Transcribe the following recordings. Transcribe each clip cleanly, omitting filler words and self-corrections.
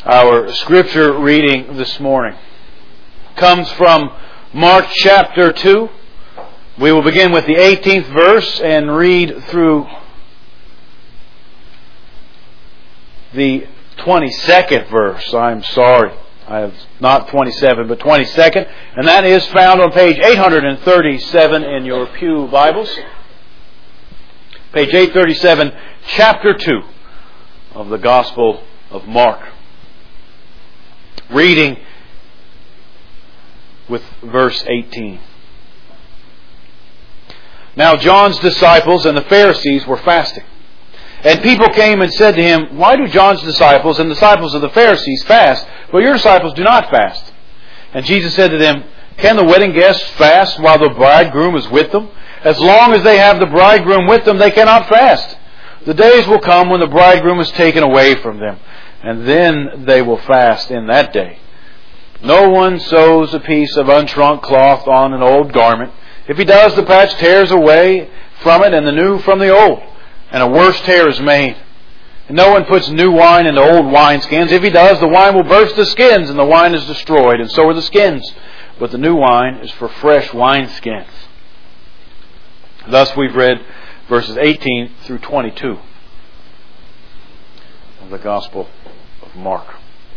Our scripture reading this morning comes from Mark chapter 2. We will begin with the 18th verse and read through the 22nd verse. I'm sorry, I have not 27, but 22nd. And that is found on page 837 in your pew Bibles. Page 837, chapter 2 of the Gospel of Mark. Reading with verse 18. Now John's disciples and the Pharisees were fasting. And people came and said to him, "Why do John's disciples and disciples of the Pharisees fast, but your disciples do not fast?" And Jesus said to them, "Can the wedding guests fast while the bridegroom is with them? As long as they have the bridegroom with them, they cannot fast. The days will come when the bridegroom is taken away from them, and then they will fast in that day. No one sews a piece of unshrunk cloth on an old garment. If he does, the patch tears away from it and the new from the old, and a worse tear is made. And no one puts new wine into old wineskins. If he does, the wine will burst the skins, and the wine is destroyed, and so are the skins. But the new wine is for fresh wineskins." Thus we've read verses 18 through 22 of the Gospel of Mark.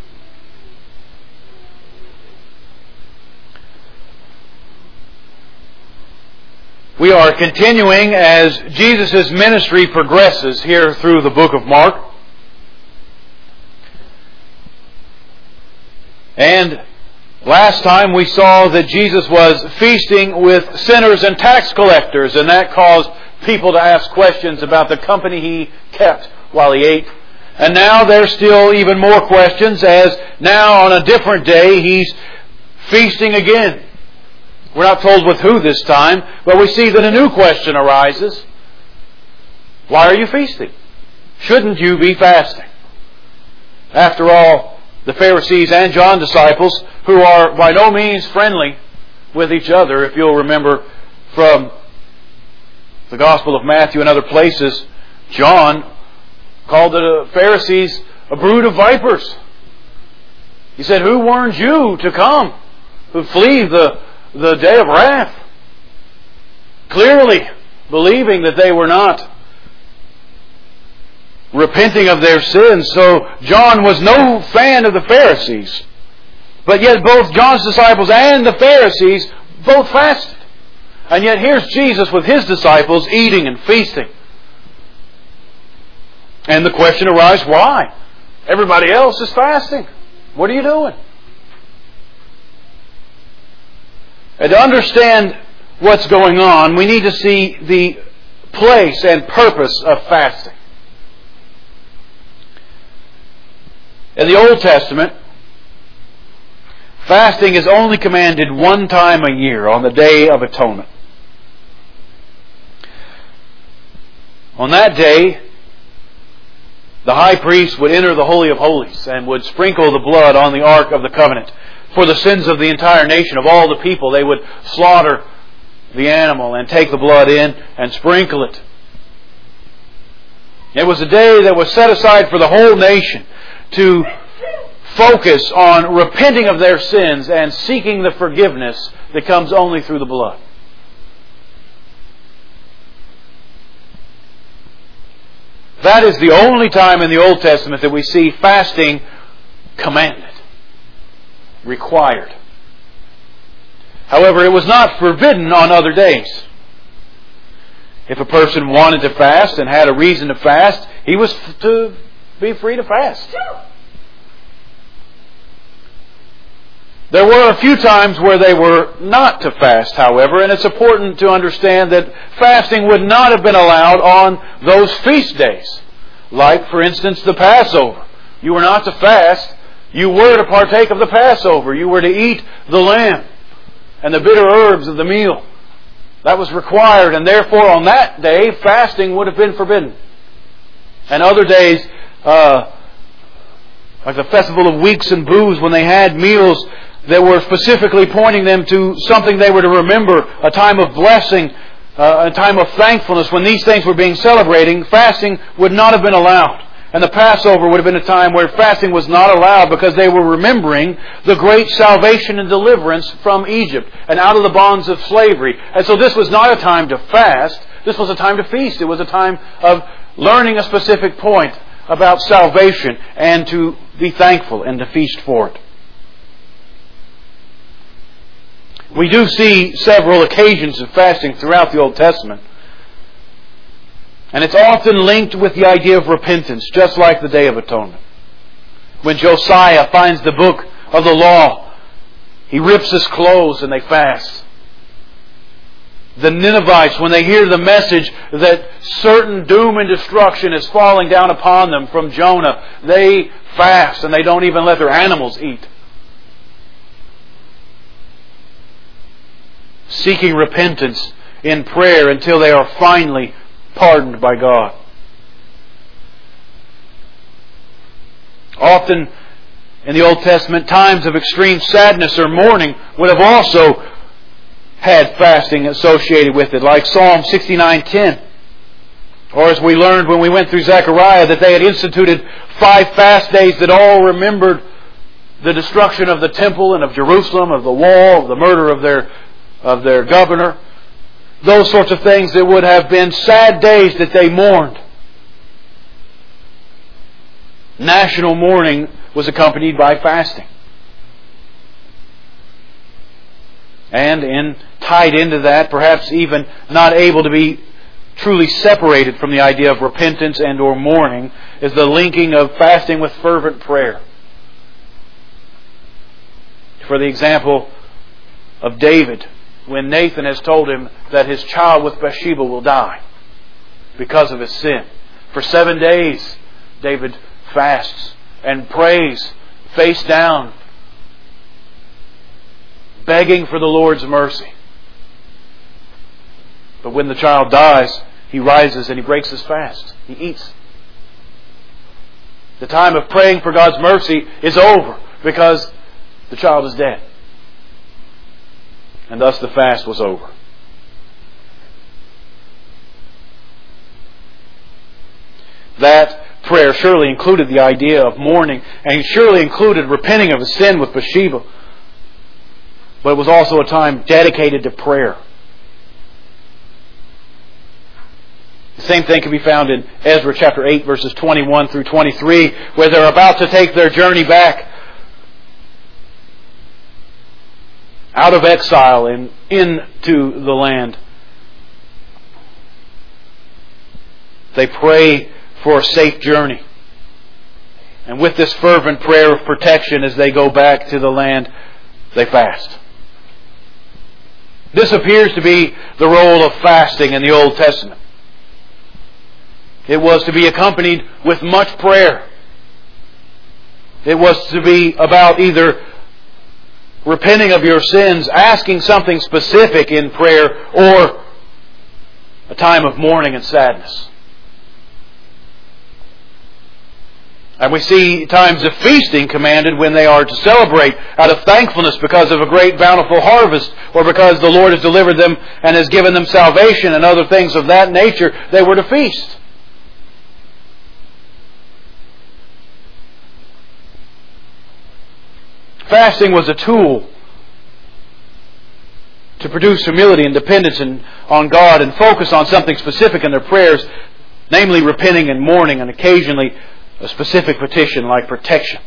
We are continuing as Jesus' ministry progresses here through the book of Mark. And last time we saw that Jesus was feasting with sinners and tax collectors, and that caused people to ask questions about the company he kept while he ate. And now there's still even more questions, as now on a different day he's feasting again. We're not told with who this time, but we see that a new question arises. Why are you feasting? Shouldn't you be fasting? After all, the Pharisees and John's disciples, who are by no means friendly with each other, if you'll remember from the Gospel of Matthew and other places, John called the Pharisees a brood of vipers. He said, "Who warned you to come, who flee the day of wrath?" Clearly believing that they were not repenting of their sins. So John was no fan of the Pharisees. But yet both John's disciples and the Pharisees both fasted. And yet here's Jesus with his disciples eating and feasting. And the question arises, why? Everybody else is fasting. What are you doing? And to understand what's going on, we need to see the place and purpose of fasting. In the Old Testament, fasting is only commanded one time a year, on the Day of Atonement. On that day, the high priest would enter the Holy of Holies and would sprinkle the blood on the Ark of the Covenant. For the sins of the entire nation, of all the people, they would slaughter the animal and take the blood in and sprinkle it. It was a day that was set aside for the whole nation to focus on repenting of their sins and seeking the forgiveness that comes only through the blood. That is the only time in the Old Testament that we see fasting commanded, required. However, it was not forbidden on other days. If a person wanted to fast and had a reason to fast, he was to be free to fast. There were a few times where they were not to fast, however, and it's important to understand that fasting would not have been allowed on those feast days. Like, for instance, the Passover. You were not to fast. You were to partake of the Passover. You were to eat the lamb and the bitter herbs of the meal. That was required, and therefore on that day, fasting would have been forbidden. And other days, like the Festival of Weeks and Booths, when they had meals that were specifically pointing them to something they were to remember, a time of blessing, a time of thankfulness, when these things were being celebrated, fasting would not have been allowed. And the Passover would have been a time where fasting was not allowed because they were remembering the great salvation and deliverance from Egypt and out of the bonds of slavery. And so this was not a time to fast. This was a time to feast. It was a time of learning a specific point about salvation and to be thankful and to feast for it. We do see several occasions of fasting throughout the Old Testament. And it's often linked with the idea of repentance, just like the Day of Atonement. When Josiah finds the book of the law, he rips his clothes and they fast. The Ninevites, when they hear the message that certain doom and destruction is falling down upon them from Jonah, they fast and they don't even let their animals eat. Seeking repentance in prayer until they are finally pardoned by God. Often in the Old Testament, times of extreme sadness or mourning would have also had fasting associated with it, like Psalm 69:10. Or as we learned when we went through Zechariah, that they had instituted 5 fast days that all remembered the destruction of the temple and of Jerusalem, of the wall, of the murder of their governor. Those sorts of things that would have been sad days that they mourned. National mourning was accompanied by fasting. And tied into that, perhaps even not able to be truly separated from the idea of repentance and or mourning, is the linking of fasting with fervent prayer. For the example of David, when Nathan has told him that his child with Bathsheba will die because of his sin. For 7 days, David fasts and prays face down, begging for the Lord's mercy. But when the child dies, he rises and he breaks his fast. He eats. The time of praying for God's mercy is over because the child is dead. And thus the fast was over. That prayer surely included the idea of mourning, and surely included repenting of his sin with Bathsheba. But it was also a time dedicated to prayer. The same thing can be found in Ezra chapter 8, verses 21 through 23, where they're about to take their journey back out of exile and into the land. They pray for a safe journey. And with this fervent prayer of protection as they go back to the land, they fast. This appears to be the role of fasting in the Old Testament. It was to be accompanied with much prayer. It was to be about either repenting of your sins, asking something specific in prayer, or a time of mourning and sadness. And we see times of feasting commanded when they are to celebrate out of thankfulness because of a great bountiful harvest, or because the Lord has delivered them and has given them salvation and other things of that nature. They were to feast. Fasting was a tool to produce humility and dependence on God and focus on something specific in their prayers, namely repenting and mourning, and occasionally a specific petition like protection.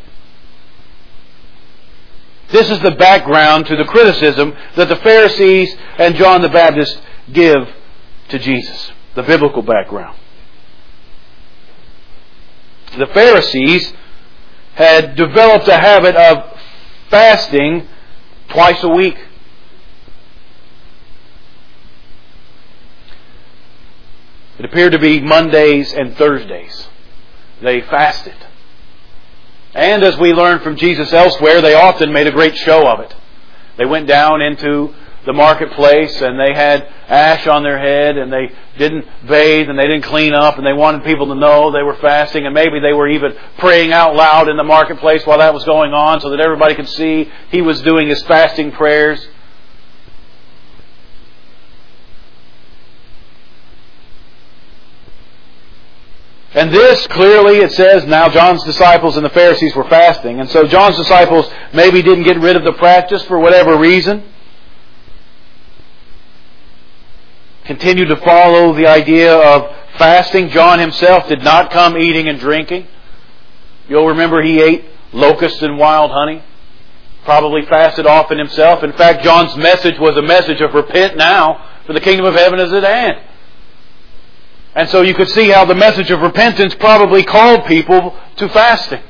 This is the background to the criticism that the Pharisees and John the Baptist give to Jesus, the biblical background. The Pharisees had developed a habit of fasting twice a week. It appeared to be Mondays and Thursdays. They fasted. And as we learn from Jesus elsewhere, they often made a great show of it. They went down into the marketplace and they had ash on their head and they didn't bathe and they didn't clean up, and they wanted people to know they were fasting, and maybe they were even praying out loud in the marketplace while that was going on so that everybody could see he was doing his fasting prayers. And this, clearly, it says, now John's disciples and the Pharisees were fasting. And so John's disciples maybe didn't get rid of the practice for whatever reason. Continued to follow the idea of fasting. John himself did not come eating and drinking. You'll remember he ate locusts and wild honey. Probably fasted often himself. In fact, John's message was a message of repent now, for the kingdom of heaven is at hand. And so you could see how the message of repentance probably called people to fasting.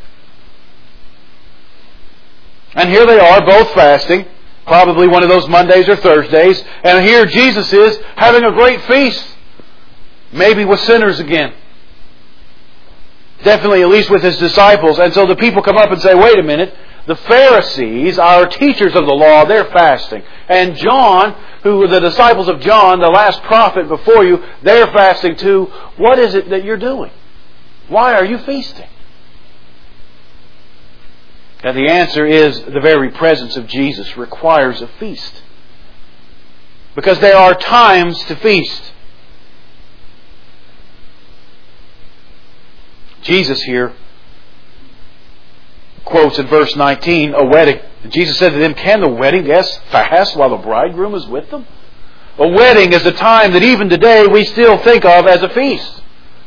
And here they are, both fasting. Probably one of those Mondays or Thursdays. And here Jesus is having a great feast. Maybe with sinners again. Definitely at least with His disciples. And so the people come up and say, wait a minute. The Pharisees, our teachers of the law, they're fasting. And John, who were the disciples of John, the last prophet before you, they're fasting too. What is it that you're doing? Why are you feasting? And the answer is the very presence of Jesus requires a feast. Because there are times to feast. Jesus here quotes in verse 19, a wedding. Jesus said to them, can the wedding guests fast while the bridegroom is with them? A wedding is a time that even today we still think of as a feast.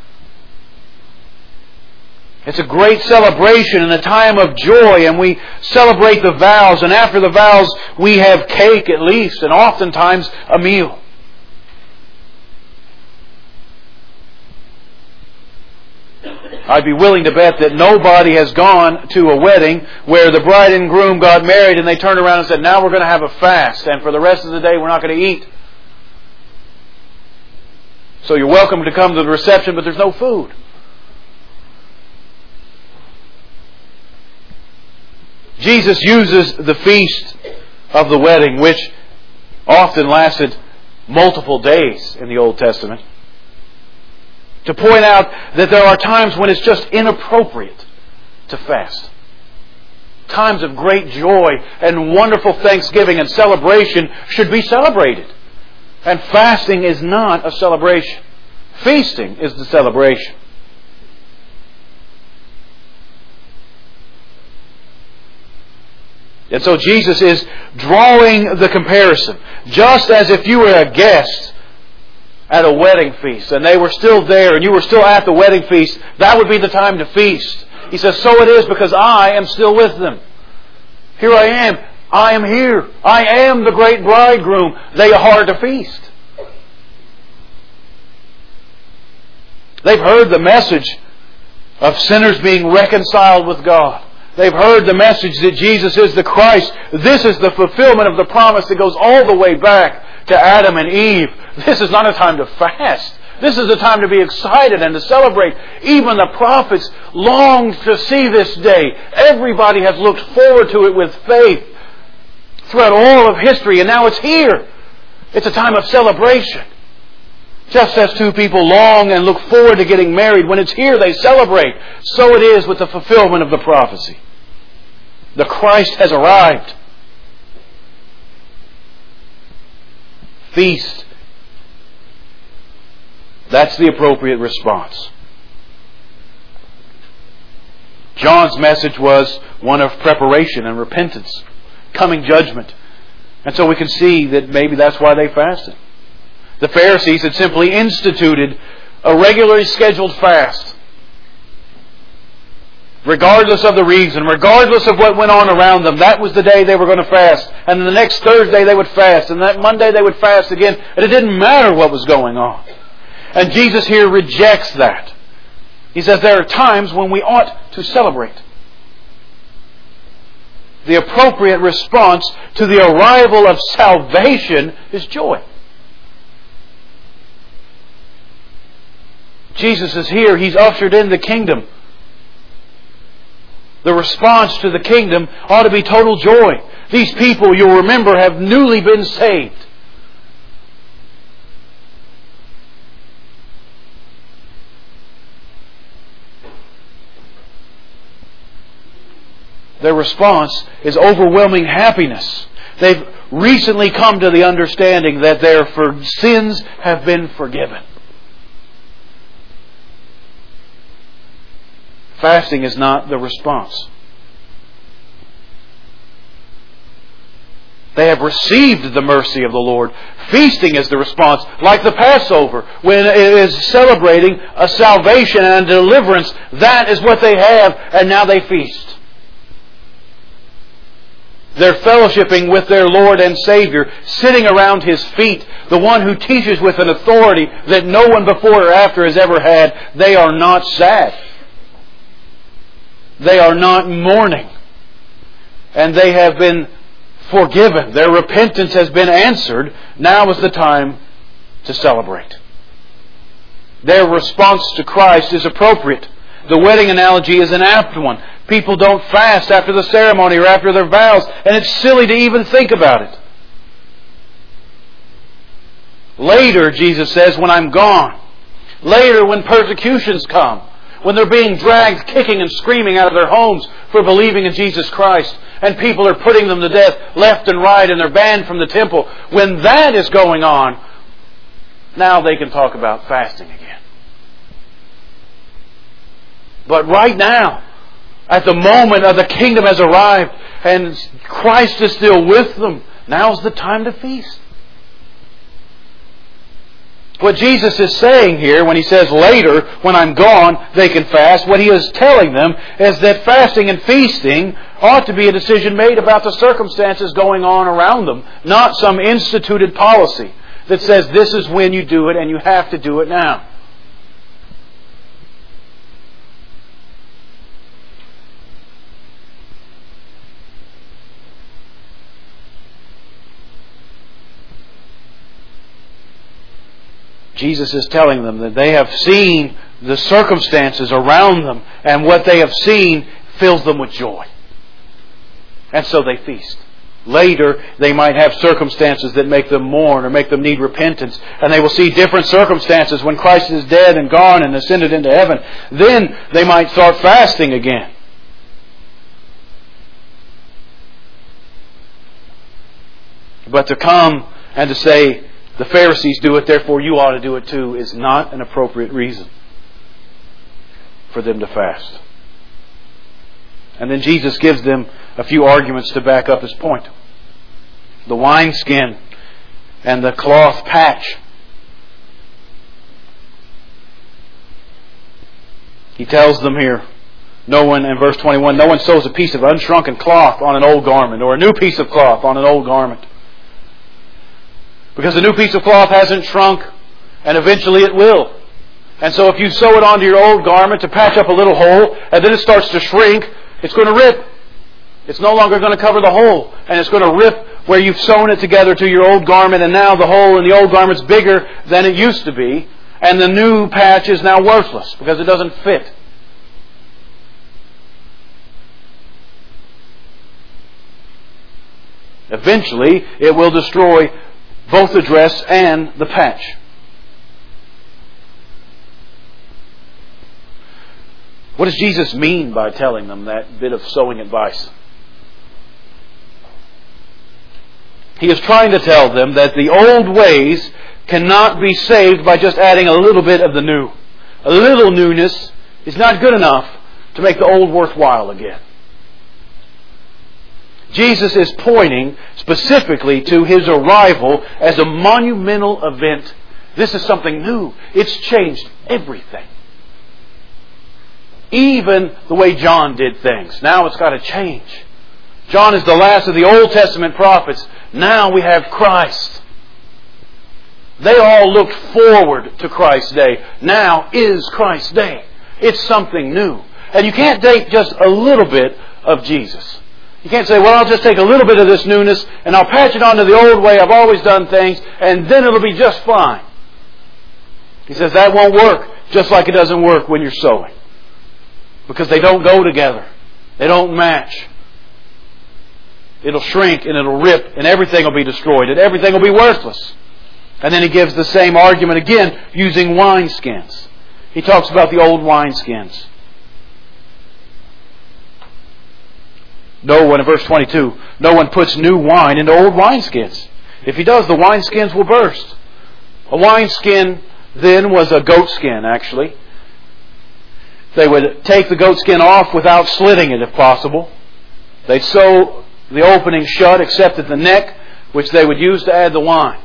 It's a great celebration and a time of joy, and we celebrate the vows, and after the vows we have cake at least, and oftentimes a meal. I'd be willing to bet that nobody has gone to a wedding where the bride and groom got married and they turned around and said, now we're going to have a fast, and for the rest of the day we're not going to eat. So you're welcome to come to the reception, but there's no food. Jesus uses the feast of the wedding, which often lasted multiple days in the Old Testament, to point out that there are times when it's just inappropriate to fast. Times of great joy and wonderful thanksgiving and celebration should be celebrated. And fasting is not a celebration. Feasting is the celebration. And so Jesus is drawing the comparison. Just as if you were a guest at a wedding feast, and they were still there, and you were still at the wedding feast, that would be the time to feast. He says, so it is because I am still with them. Here I am. I am here. I am the great bridegroom. They are to feast. They've heard the message of sinners being reconciled with God. They've heard the message that Jesus is the Christ. This is the fulfillment of the promise that goes all the way back to Adam and Eve. This is not a time to fast. This is a time to be excited and to celebrate. Even the prophets longed to see this day. Everybody has looked forward to it with faith throughout all of history, and now it's here. It's a time of celebration. Just as two people long and look forward to getting married, when it's here they celebrate. So it is with the fulfillment of the prophecy. The Christ has arrived. Feast. That's the appropriate response. John's message was one of preparation and repentance, coming judgment. And so we can see that maybe that's why they fasted. The Pharisees had simply instituted a regularly scheduled fast. Regardless of the reason, regardless of what went on around them, that was the day they were going to fast. And then the next Thursday they would fast. And that Monday they would fast again. And it didn't matter what was going on. And Jesus here rejects that. He says there are times when we ought to celebrate. The appropriate response to the arrival of salvation is joy. Jesus is here. He's ushered in the kingdom. The response to the kingdom ought to be total joy. These people, you'll remember, have newly been saved. Their response is overwhelming happiness. They've recently come to the understanding that their sins have been forgiven. Fasting is not the response. They have received the mercy of the Lord. Feasting is the response, like the Passover, when it is celebrating a salvation and a deliverance. That is what they have, and now they feast. They're fellowshipping with their Lord and Savior, sitting around His feet, the one who teaches with an authority that no one before or after has ever had. They are not sad. They are not mourning. And they have been forgiven. Their repentance has been answered. Now is the time to celebrate. Their response to Christ is appropriate. The wedding analogy is an apt one. People don't fast after the ceremony or after their vows, and it's silly to even think about it. Later, Jesus says, when I'm gone. Later, when persecutions come. When they're being dragged kicking and screaming out of their homes for believing in Jesus Christ. And people are putting them to death left and right, and they're banned from the temple. When that is going on, now they can talk about fasting again. But right now, at the moment of the kingdom has arrived, and Christ is still with them, now's the time to feast. What Jesus is saying here, when He says later, when I'm gone, they can fast, what He is telling them is that fasting and feasting ought to be a decision made about the circumstances going on around them, not some instituted policy that says this is when you do it and you have to do it now. Jesus is telling them that they have seen the circumstances around them, and what they have seen fills them with joy. And so they feast. Later, they might have circumstances that make them mourn or make them need repentance, and they will see different circumstances when Christ is dead and gone and ascended into heaven. Then they might start fasting again. But to come and to say, the Pharisees do it, therefore you ought to do it too, is not an appropriate reason for them to fast. And then Jesus gives them a few arguments to back up His point. The wineskin and the cloth patch. He tells them here, no one, in verse 21, no one sews a piece of unshrunken cloth on an old garment, or a new piece of cloth on an old garment. Because the new piece of cloth hasn't shrunk, and eventually it will. And so if you sew it onto your old garment to patch up a little hole, and then it starts to shrink, it's going to rip. It's no longer going to cover the hole, and it's going to rip where you've sewn it together to your old garment, and now the hole in the old garment's bigger than it used to be, and the new patch is now worthless because it doesn't fit. Eventually, it will destroy both the dress and the patch. What does Jesus mean by telling them that bit of sewing advice? He is trying to tell them that the old ways cannot be saved by just adding a little bit of the new. A little newness is not good enough to make the old worthwhile again. Jesus is pointing specifically to His arrival as a monumental event. This is something new. It's changed everything. Even the way John did things. Now it's got to change. John is the last of the Old Testament prophets. Now we have Christ. They all looked forward to Christ's day. Now is Christ's day. It's something new. And you can't take just a little bit of Jesus. You can't say, well, I'll just take a little bit of this newness and I'll patch it onto the old way I've always done things and then it'll be just fine. He says that won't work, just like it doesn't work when you're sewing. Because they don't go together. They don't match. It'll shrink and it'll rip and everything will be destroyed and everything will be worthless. And then he gives the same argument again using wineskins. He talks about the old wineskins. No one, in verse 22, no one puts new wine into old wineskins. If he does, the wineskins will burst. A wineskin then was a goat skin, actually. They would take the goat skin off without slitting it if possible. They'd sew the opening shut except at the neck, which they would use to add the wine.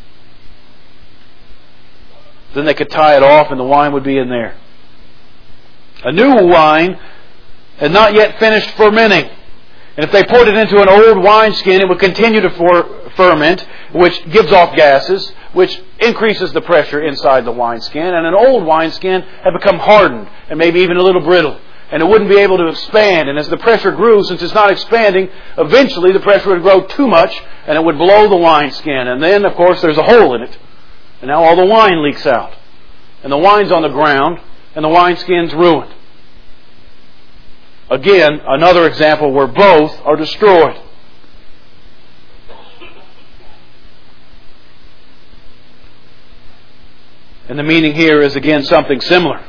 Then they could tie it off and the wine would be in there. A new wine had not yet finished fermenting. And if they poured it into an old wineskin, it would continue to ferment, which gives off gases, which increases the pressure inside the wineskin. And an old wineskin had become hardened and maybe even a little brittle. And it wouldn't be able to expand. And as the pressure grew, since it's not expanding, eventually the pressure would grow too much and it would blow the wineskin. And then, of course, there's a hole in it. And now all the wine leaks out. And the wine's on the ground and the wineskin's ruined. Again, another example where both are destroyed. And the meaning here is again something similar.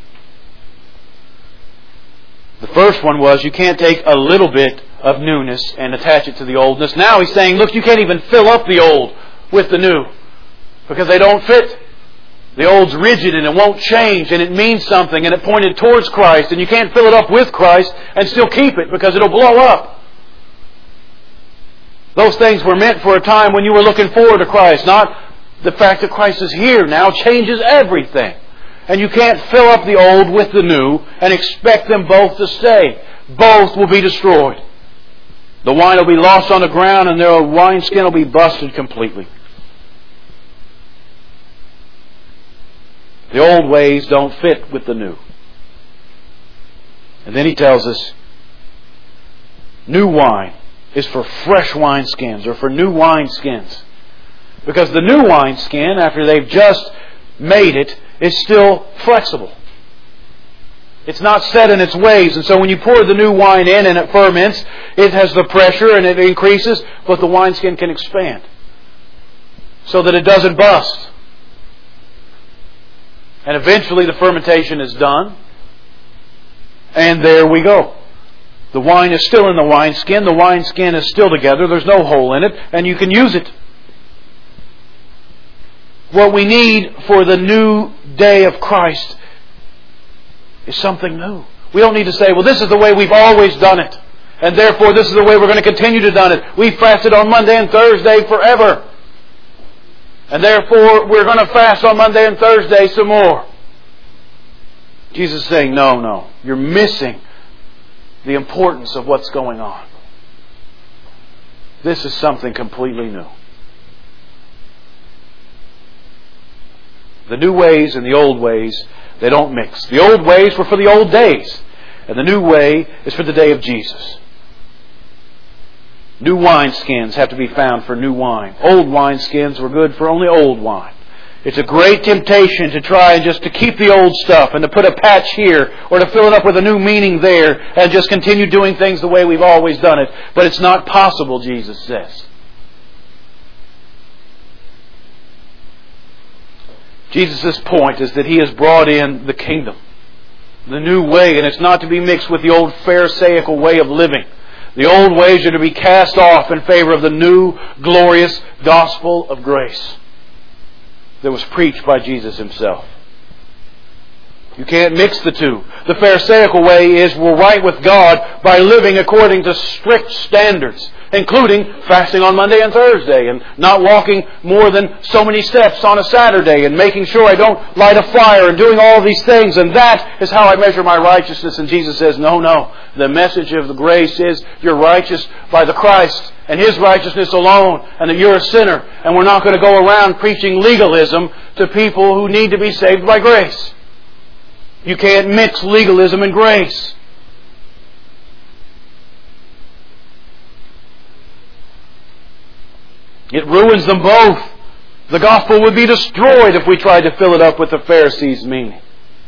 The first one was you can't take a little bit of newness and attach it to the oldness. Now he's saying, look, you can't even fill up the old with the new because they don't fit. The old's rigid and it won't change and it means something and it pointed towards Christ and you can't fill it up with Christ and still keep it because it'll blow up. Those things were meant for a time when you were looking forward to Christ. Not the fact that Christ is here now changes everything. And you can't fill up the old with the new and expect them both to stay. Both will be destroyed. The wine will be lost on the ground and their wineskin will be busted completely. The old ways don't fit with the new. And then he tells us, new wine is for fresh wineskins or for new wineskins. Because the new wineskin, after they've just made it, is still flexible. It's not set in its ways. And so when you pour the new wine in and it ferments, it has the pressure and it increases, but the wineskin can expand so that it doesn't bust. And eventually the fermentation is done. And there we go. The wine is still in the wineskin. The wineskin is still together. There's no hole in it. And you can use it. What we need for the new day of Christ is something new. We don't need to say, well, this is the way we've always done it. And therefore this is the way we're going to continue to do it. We fasted on Monday and Thursday forever. And therefore, we're going to fast on Monday and Thursday some more. Jesus is saying, no. You're missing the importance of what's going on. This is something completely new. The new ways and the old ways, they don't mix. The old ways were for the old days. And the new way is for the day of Jesus. New wineskins have to be found for new wine. Old wineskins were good for only old wine. It's a great temptation to try and just to keep the old stuff and to put a patch here or to fill it up with a new meaning there and just continue doing things the way we've always done it. But it's not possible, Jesus says. Jesus' point is that He has brought in the kingdom, the new way, and it's not to be mixed with the old Pharisaical way of living. The old ways are to be cast off in favor of the new, glorious gospel of grace that was preached by Jesus Himself. You can't mix the two. The Pharisaical way is we're right with God by living according to strict standards, including fasting on Monday and Thursday and not walking more than so many steps on a Saturday and making sure I don't light a fire and doing all these things. And that is how I measure my righteousness. And Jesus says, no. The message of the grace is you're righteous by the Christ and His righteousness alone, and that you're a sinner. And we're not going to go around preaching legalism to people who need to be saved by grace. You can't mix legalism and grace. It ruins them both. The gospel would be destroyed if we tried to fill it up with the Pharisees' meaning.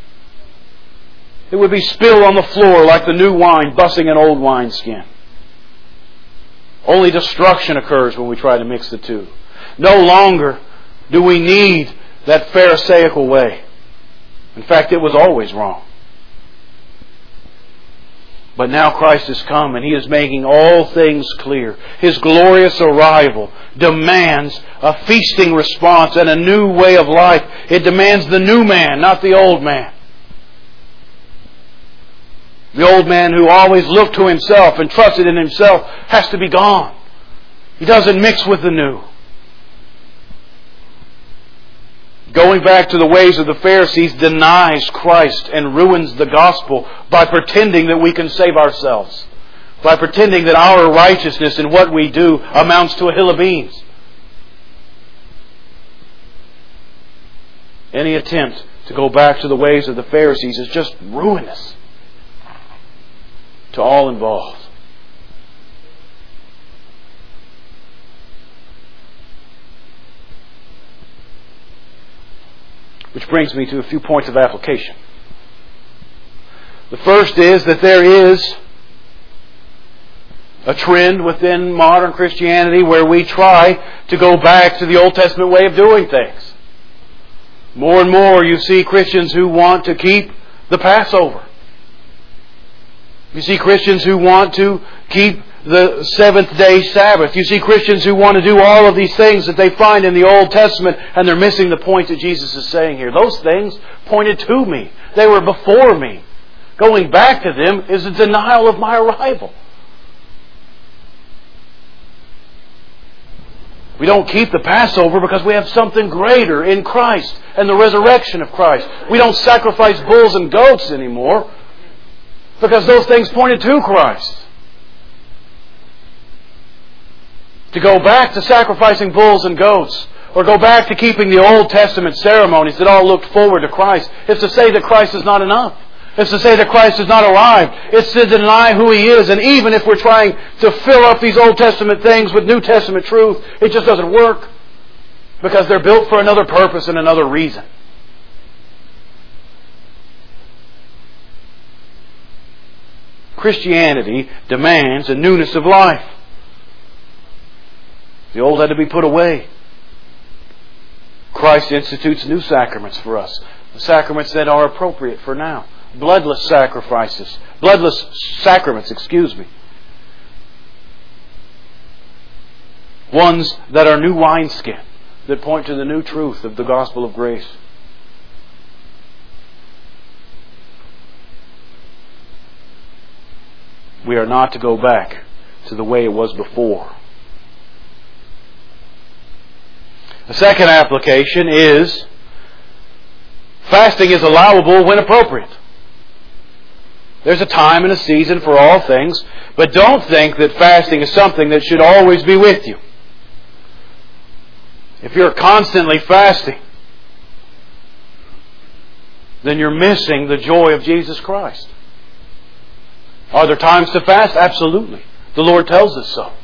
It would be spilled on the floor like the new wine busting an old wineskin. Only destruction occurs when we try to mix the two. No longer do we need that Pharisaical way. In fact, it was always wrong. But now Christ has come and He is making all things clear. His glorious arrival demands a feasting response and a new way of life. It demands the new man, not the old man. The old man who always looked to himself and trusted in himself has to be gone. He doesn't mix with the new. Going back to the ways of the Pharisees denies Christ and ruins the gospel by pretending that we can save ourselves. By pretending that our righteousness in what we do amounts to a hill of beans. Any attempt to go back to the ways of the Pharisees is just ruinous to all involved. Which brings me to a few points of application. The first is that there is a trend within modern Christianity where we try to go back to the Old Testament way of doing things. More and more you see Christians who want to keep the Passover. You see Christians who want to keep the seventh-day Sabbath. You see Christians who want to do all of these things that they find in the Old Testament, and they're missing the point that Jesus is saying here. Those things pointed to me. They were before me. Going back to them is a denial of my arrival. We don't keep the Passover because we have something greater in Christ and the resurrection of Christ. We don't sacrifice bulls and goats anymore because those things pointed to Christ. To go back to sacrificing bulls and goats, or go back to keeping the Old Testament ceremonies that all looked forward to Christ, is to say that Christ is not enough. It's to say that Christ has not arrived. It's to deny who He is. And even if we're trying to fill up these Old Testament things with New Testament truth, it just doesn't work. Because they're built for another purpose and another reason. Christianity demands a newness of life. The old had to be put away. Christ institutes new sacraments for us. The sacraments that are appropriate for now. Bloodless sacrifices. Bloodless sacraments, Ones that are new wineskin, that point to the new truth of the gospel of grace. We are not to go back to the way it was before. The second application is fasting is allowable when appropriate. There's a time and a season for all things, but don't think that fasting is something that should always be with you. If you're constantly fasting, then you're missing the joy of Jesus Christ. Are there times to fast? Absolutely. The Lord tells us so.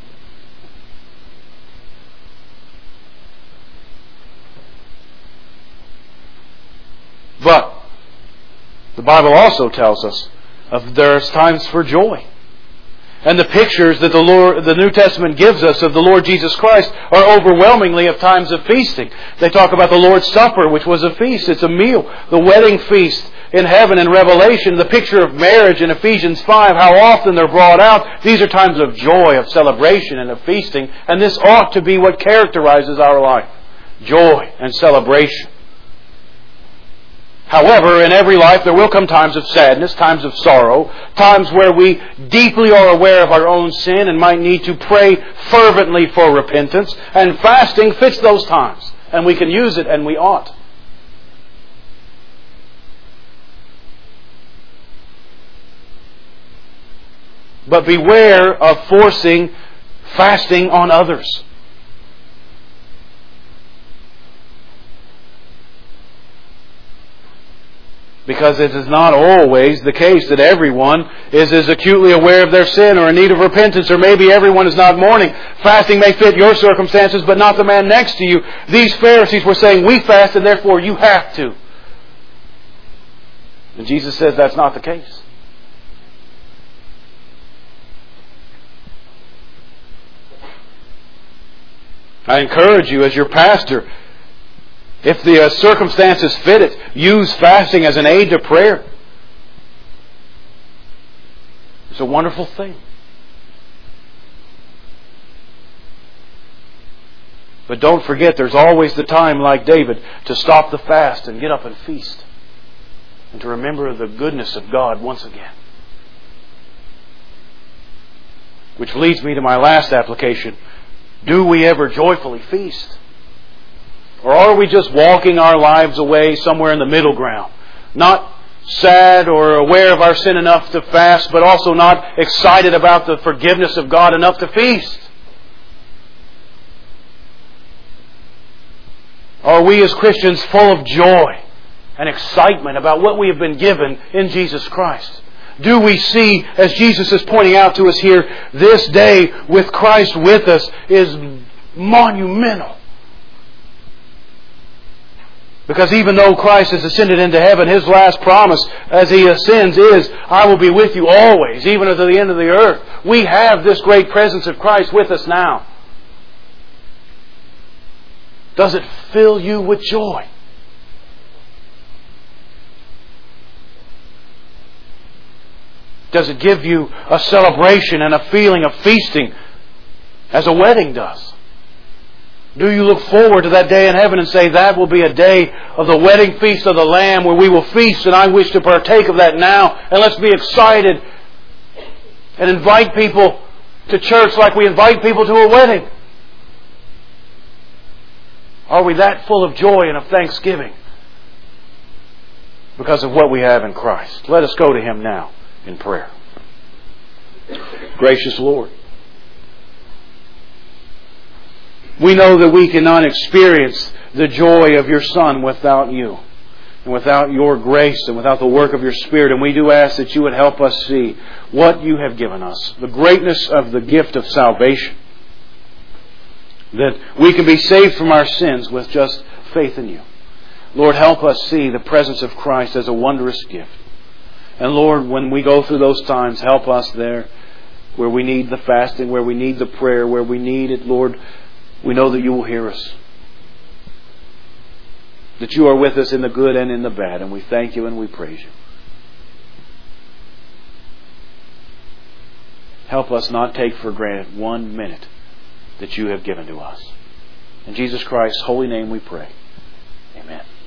But the Bible also tells us there's times for joy. And the pictures that the New Testament gives us of the Lord Jesus Christ are overwhelmingly of times of feasting. They talk about the Lord's Supper, which was a feast. It's a meal. The wedding feast in heaven in Revelation. The picture of marriage in Ephesians 5. How often they're brought out. These are times of joy, of celebration, and of feasting. And this ought to be what characterizes our life. Joy and celebration. However, in every life there will come times of sadness, times of sorrow, times where we deeply are aware of our own sin and might need to pray fervently for repentance. And fasting fits those times. And we can use it, and we ought. But beware of forcing fasting on others. Because it is not always the case that everyone is as acutely aware of their sin or in need of repentance, or maybe everyone is not mourning. Fasting may fit your circumstances, but not the man next to you. These Pharisees were saying, we fast and therefore you have to. And Jesus says that's not the case. I encourage you as your pastor, if the circumstances fit it, use fasting as an aid to prayer. It's a wonderful thing. But don't forget, there's always the time, like David, to stop the fast and get up and feast. And to remember the goodness of God once again. Which leads me to my last application. Do we ever joyfully feast? Or are we just walking our lives away somewhere in the middle ground? Not sad or aware of our sin enough to fast, but also not excited about the forgiveness of God enough to feast? Are we as Christians full of joy and excitement about what we have been given in Jesus Christ? Do we see, as Jesus is pointing out to us here, this day with Christ with us is monumental? Because even though Christ has ascended into heaven, His last promise as He ascends is, I will be with you always, even unto the end of the earth. We have this great presence of Christ with us now. Does it fill you with joy? Does it give you a celebration and a feeling of feasting as a wedding does? Do you look forward to that day in heaven and say, that will be a day of the wedding feast of the Lamb where we will feast, and I wish to partake of that now, and let's be excited and invite people to church like we invite people to a wedding? Are we that full of joy and of thanksgiving because of what we have in Christ? Let us go to Him now in prayer. Gracious Lord, we know that we cannot experience the joy of Your Son without You, and without Your grace, and without the work of Your Spirit. And we do ask that You would help us see what You have given us, the greatness of the gift of salvation, that we can be saved from our sins with just faith in You. Lord, help us see the presence of Christ as a wondrous gift. And Lord, when we go through those times, help us there where we need the fasting, where we need the prayer, where we need it, Lord. We know that You will hear us. That You are with us in the good and in the bad. And we thank You and we praise You. Help us not take for granted 1 minute that You have given to us. In Jesus Christ's holy name we pray. Amen.